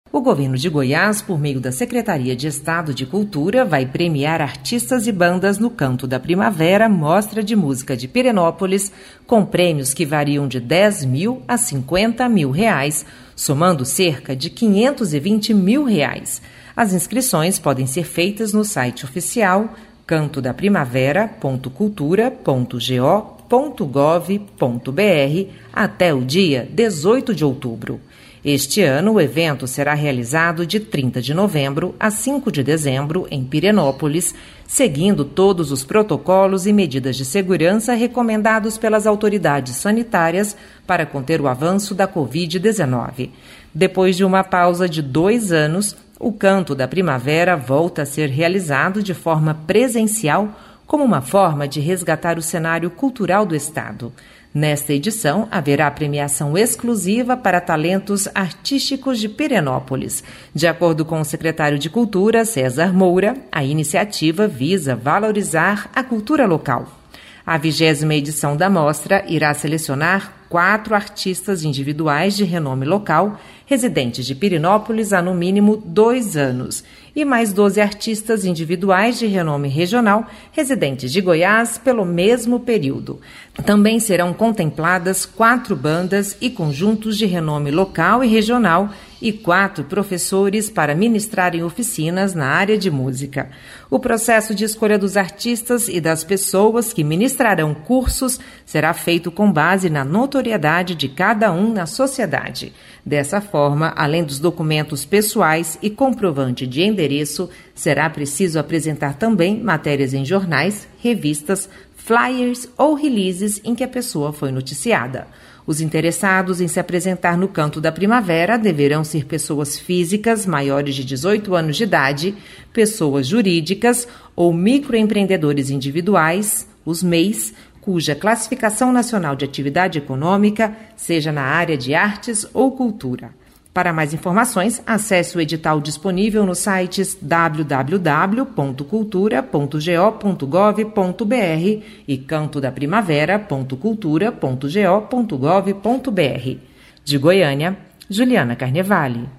O governo de Goiás, por meio da Secretaria de Estado de Cultura, vai premiar artistas e bandas no Canto da Primavera, Mostra de Música de Pirenópolis, com prêmios que variam de R$10 mil a R$50 mil, somando cerca de R$520 mil. As inscrições podem ser feitas no site oficial cantodaprimavera.cultura.go.gov.br até o dia 18 de outubro. Este ano, o evento será realizado de 30 de novembro a 5 de dezembro, em Pirenópolis, seguindo todos os protocolos e medidas de segurança recomendados pelas autoridades sanitárias para conter o avanço da Covid-19. Depois de uma pausa de 2 anos, o Canto da Primavera volta a ser realizado de forma presencial, como uma forma de resgatar o cenário cultural do Estado. Nesta edição, haverá premiação exclusiva para talentos artísticos de Pirenópolis. De acordo com o secretário de Cultura, César Moura, a iniciativa visa valorizar a cultura local. A 20ª edição da mostra irá selecionar 4 artistas individuais de renome local, residentes de Pirenópolis há no mínimo 2 anos, e mais 12 artistas individuais de renome regional, residentes de Goiás pelo mesmo período. Também serão contempladas 4 bandas e conjuntos de renome local e regional e 4 professores para ministrarem oficinas na área de música. O processo de escolha dos artistas e das pessoas que ministrarão cursos será feito com base na notoriedade de cada um na sociedade. Dessa forma, além dos documentos pessoais e comprovante de endereço, será preciso apresentar também matérias em jornais, revistas, flyers ou releases em que a pessoa foi noticiada. Os interessados em se apresentar no Canto da Primavera deverão ser pessoas físicas maiores de 18 anos de idade, pessoas jurídicas ou microempreendedores individuais, os MEIs, cuja classificação nacional de atividade econômica seja na área de artes ou cultura. Para mais informações, acesse o edital disponível nos sites www.cultura.go.gov.br e cantodaprimavera.cultura.go.gov.br. De Goiânia, Juliana Carnevale.